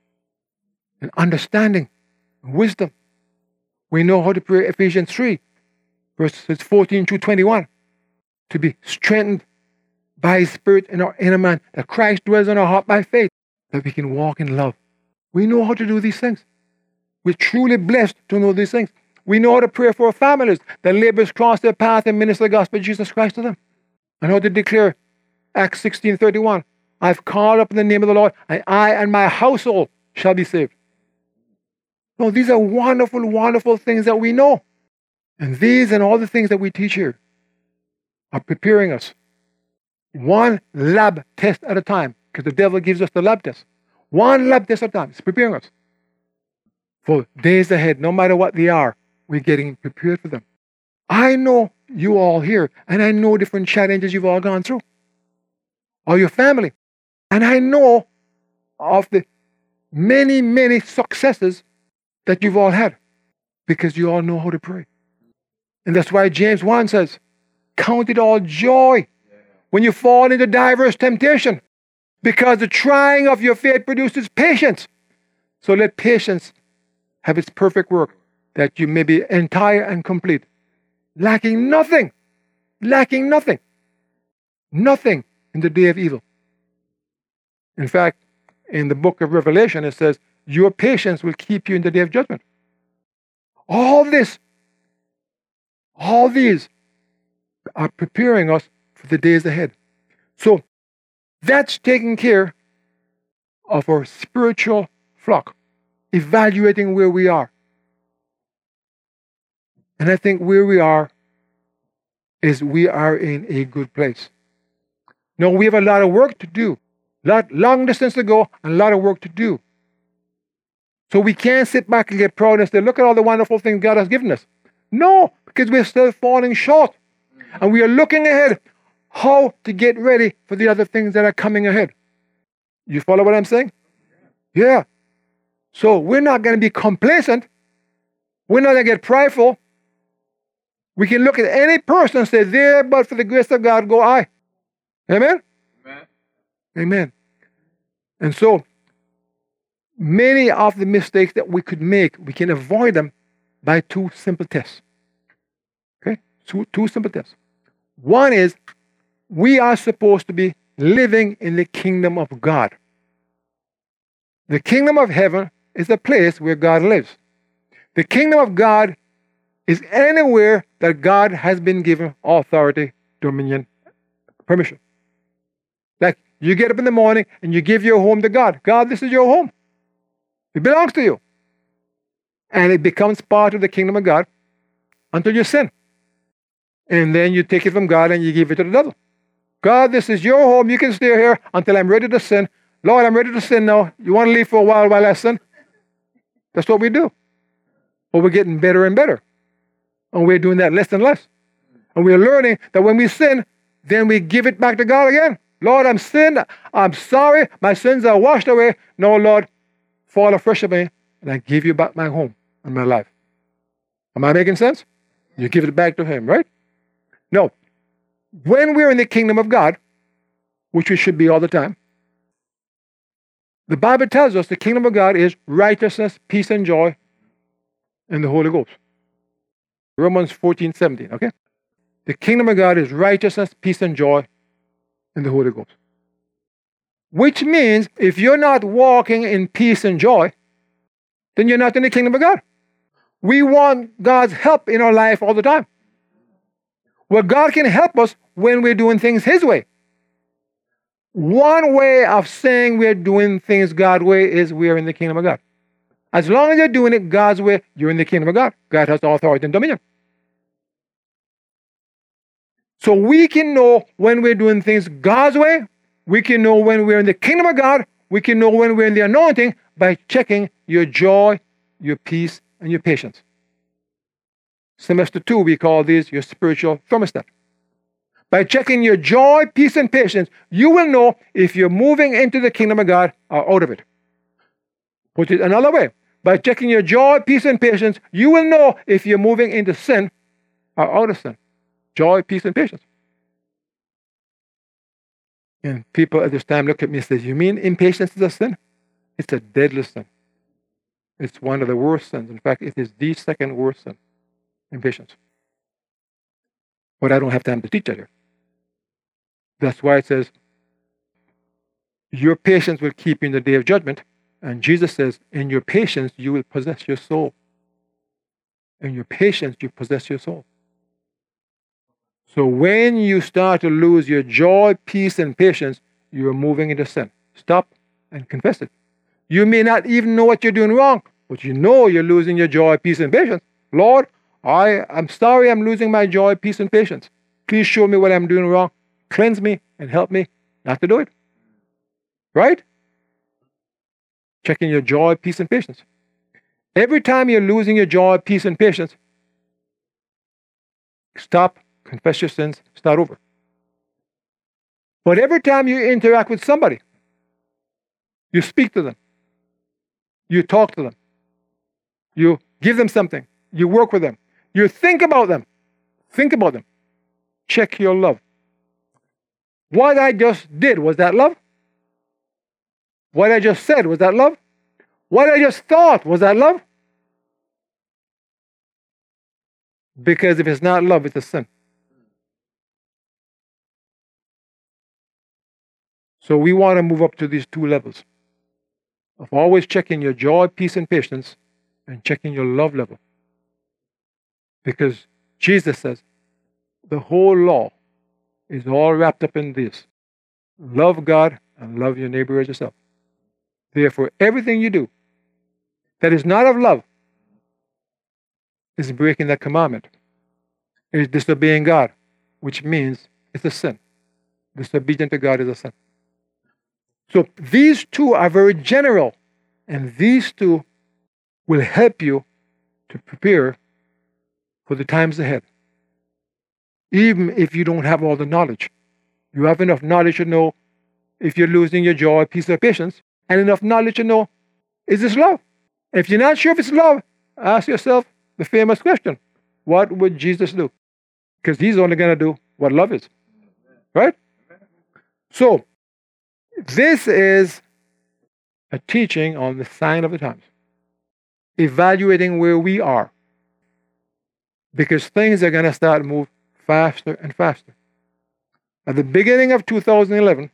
and understanding and wisdom. We know how to pray Ephesians 3, verses 14 to 21. To be strengthened by His Spirit in our inner man, that Christ dwells in our heart by faith, that we can walk in love. We know how to do these things. We're truly blessed to know these things. We know how to pray for our families, that laborers cross their path and minister the gospel of Jesus Christ to them. And how to declare Acts 16:31, I've called up in the name of the Lord, and I and my household shall be saved. No, these are wonderful, wonderful things that we know. And these and all the things that we teach here are preparing us one lab test at a time, because the devil gives us the lab test. One lab test at a time. It's preparing us for days ahead. No matter what they are, we're getting prepared for them. I know you all here, and I know different challenges you've all gone through, or your family. And I know of the many, many successes that you've all had, because you all know how to pray. And that's why James 1 says, count it all joy when you fall into diverse temptation, because the trying of your faith produces patience. So let patience have its perfect work, that you may be entire and complete, lacking nothing in the day of evil. In fact, in the book of Revelation, it says, your patience will keep you in the day of judgment. All these are preparing us for the days ahead. So that's taking care of our spiritual flock, evaluating where we are. And I think where we are is we are in a good place. Now, we have a lot of work to do, long distance to go, and a lot of work to do. So we can't sit back and get proud and say, look at all the wonderful things God has given us. No, because we're still falling short. And we are looking ahead how to get ready for the other things that are coming ahead. You follow what I'm saying? Yeah. So we're not going to be complacent. We're not going to get prideful. We can look at any person and say, there, but for the grace of God, go I. Amen? Amen. Amen. And so, many of the mistakes that we could make, we can avoid them by two simple tests. Okay? Two simple tests. One is, we are supposed to be living in the kingdom of God. The kingdom of heaven is a place where God lives. The kingdom of God is anywhere that God has been given authority, dominion, permission. Like you get up in the morning and you give your home to God. God, this is your home. It belongs to you. And it becomes part of the kingdom of God until you sin. And then you take it from God and you give it to the devil. God, this is your home. You can stay here until I'm ready to sin. Lord, I'm ready to sin now. You want to leave for a while I sin? That's what we do. But we're getting better and better. And we're doing that less and less. And we're learning that when we sin, then we give it back to God again. Lord, I'm sinned. I'm sorry. My sins are washed away. No, Lord, fall afresh on me, and I give you back my home and my life. Am I making sense? You give it back to Him, right? No. When we're in the kingdom of God, which we should be all the time, the Bible tells us the kingdom of God is righteousness, peace, and joy in the Holy Ghost. Romans 14:17, okay? The kingdom of God is righteousness, peace, and joy in the Holy Ghost. Which means if you're not walking in peace and joy, then you're not in the kingdom of God. We want God's help in our life all the time. Well, God can help us when we're doing things His way. One way of saying we're doing things God's way is we're in the kingdom of God. As long as you're doing it God's way, you're in the kingdom of God. God has authority and dominion. So we can know when we're doing things God's way. We can know when we're in the kingdom of God. We can know when we're in the anointing by checking your joy, your peace, and your patience. Semester 2, we call these your spiritual thermostat. By checking your joy, peace, and patience, you will know if you're moving into the kingdom of God or out of it. Put it another way. By checking your joy, peace, and patience, you will know if you're moving into sin or out of sin. Joy, peace, and patience. And people at this time look at me and say, you mean impatience is a sin? It's a deadly sin. It's one of the worst sins. In fact, it is the second worst sin. Impatience. But I don't have time to teach that here. That's why it says, your patience will keep you in the day of judgment. And Jesus says, in your patience, you will possess your soul. In your patience, you possess your soul. So when you start to lose your joy, peace, and patience, you are moving into sin. Stop and confess it. You may not even know what you're doing wrong, but you know you're losing your joy, peace, and patience. Lord, I'm sorry I'm losing my joy, peace, and patience. Please show me what I'm doing wrong. Cleanse me and help me not to do it. Right? Checking your joy, peace, and patience. Every time you're losing your joy, peace, and patience, stop, confess your sins, start over. But every time you interact with somebody, you speak to them, you talk to them, you give them something, you work with them, you think about them, check your love. What I just did, was that love? What I just said, was that love? What I just thought, was that love? Because if it's not love, it's a sin. So we want to move up to these two levels of always checking your joy, peace, and patience, and checking your love level. Because Jesus says the whole law is all wrapped up in this. Love God and love your neighbor as yourself. Therefore, everything you do that is not of love is breaking that commandment. It is disobeying God, which means it's a sin. Disobedience to God is a sin. So these two are very general, and these two will help you to prepare for the times ahead. Even if you don't have all the knowledge, you have enough knowledge to know if you're losing your joy, peace, or patience, and enough knowledge to know, is this love? If you're not sure if it's love, ask yourself the famous question, what would Jesus do? Because he's only going to do what love is. Right? So, this is a teaching on the sign of the times. Evaluating where we are. Because things are going to start to move faster and faster. At the beginning of 2011,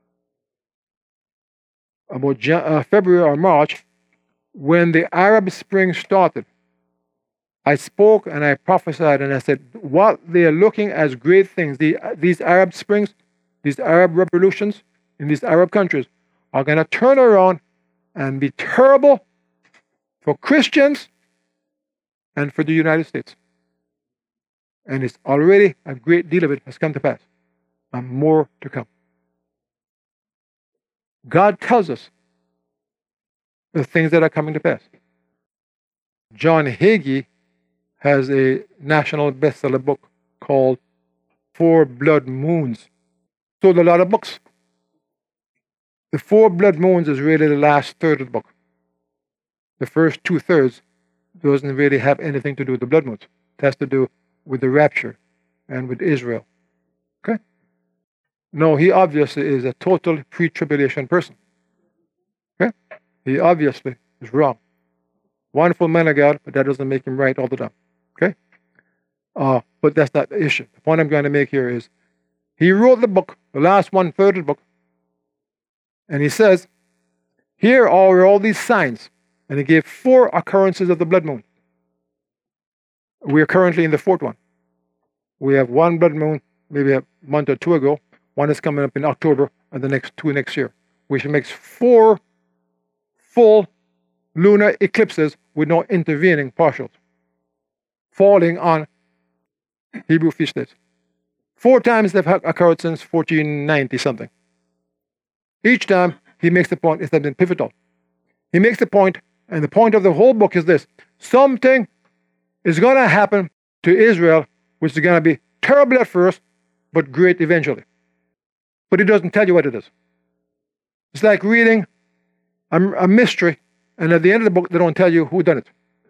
about February or March, when the Arab Spring started, I spoke and I prophesied and I said, what they are looking as great things, these Arab Springs, these Arab revolutions in these Arab countries are going to turn around and be terrible for Christians and for the United States. And it's already a great deal of it has come to pass, and more to come. God tells us the things that are coming to pass. John Hagee has a national bestseller book called Four Blood Moons. Sold a lot of books. The Four Blood Moons is really the last third of the book. The first 2/3 doesn't really have anything to do with the blood moons. It has to do with the rapture and with Israel. Okay? No, he obviously is a total pre-tribulation person. Okay? He obviously is wrong. Wonderful man of God, but that doesn't make him right all the time. Okay? But that's not the issue. The point I'm going to make here is he wrote the book, the last 1/3 of the book, and he says, here are all these signs. And he gave 4 occurrences of the blood moon. We are currently in the 4th one. We have 1 blood moon, maybe a month or 2 ago. One is coming up in October, and the next 2 next year, which makes 4 full lunar eclipses with no intervening partials, falling on Hebrew feast days. 4 times they've occurred since 1490 something. Each time he makes the point, it's been pivotal. He makes the point, and the point of the whole book is this: something is going to happen to Israel, which is going to be terrible at first, but great eventually. But he doesn't tell you what it is. It's like reading a mystery, and at the end of the book, they don't tell you who done it.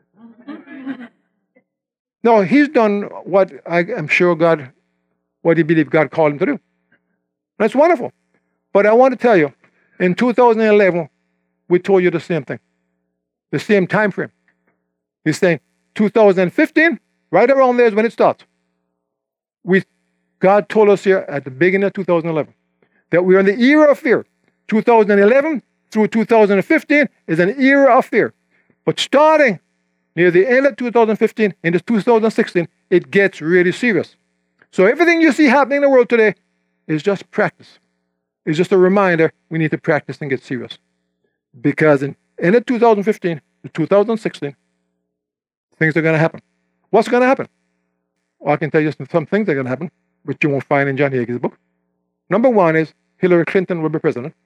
No, he's done what I'm sure God, what he believed God called him to do. That's wonderful. But I want to tell you, in 2011, we told you the same thing, the same time frame. He's saying 2015, right around there is when it starts. God told us here at the beginning of 2011 that we're in the era of fear. 2011 through 2015 is an era of fear. But starting near the end of 2015 into 2016, it gets really serious. So everything you see happening in the world today is just practice. It's just a reminder we need to practice and get serious. Because in end of 2015 to 2016, things are going to happen. What's going to happen? Well, I can tell you some things that are going to happen, which you won't find in John Hagee's book. Number 1 is Hillary Clinton will be president.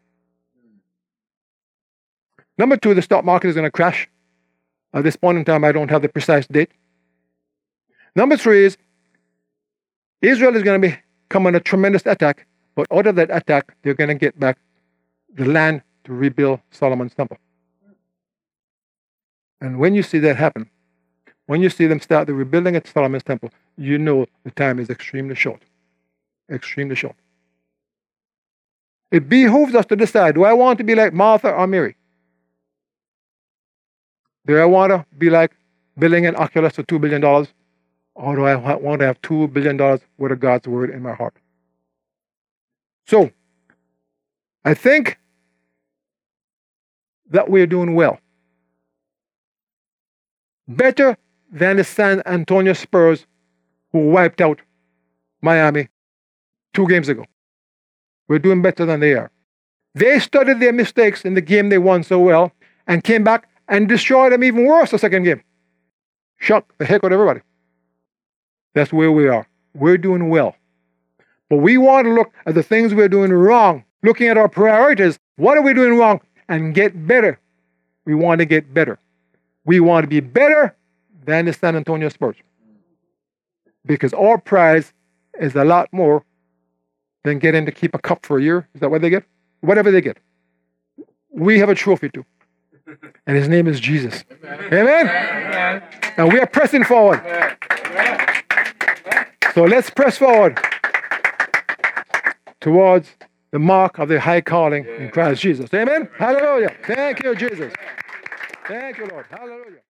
Number 2, the stock market is going to crash. At this point in time, I don't have the precise date. Number 3 is Israel is going to come on a tremendous attack, but out of that attack, they're going to get back the land to rebuild Solomon's temple. And when you see that happen, when you see them start the rebuilding at Solomon's temple, you know the time is extremely short. Extremely short. It behooves us to decide, do I want to be like Martha or Mary? Do I want to be like building an Oculus for $2 billion? Or do I want to have $2 billion worth of God's word in my heart? So, I think that we're doing well. Better than the San Antonio Spurs, who wiped out Miami 2 games ago. We're doing better than they are. They studied their mistakes in the game they won so well and came back and destroyed them even worse the second game. Shocked the heck out of everybody. That's where we are. We're doing well. But we want to look at the things we're doing wrong, looking at our priorities. What are we doing wrong? And get better. We want to get better. We want to be better than the San Antonio Spurs. Because our prize is a lot more than getting to keep a cup for a year. Is that what they get? Whatever they get. We have a trophy too. And his name is Jesus. Amen? And we are pressing forward. So let's press forward towards the mark of the high calling in Christ Jesus. Amen? Hallelujah. Thank you, Jesus. Thank you, Lord. Hallelujah.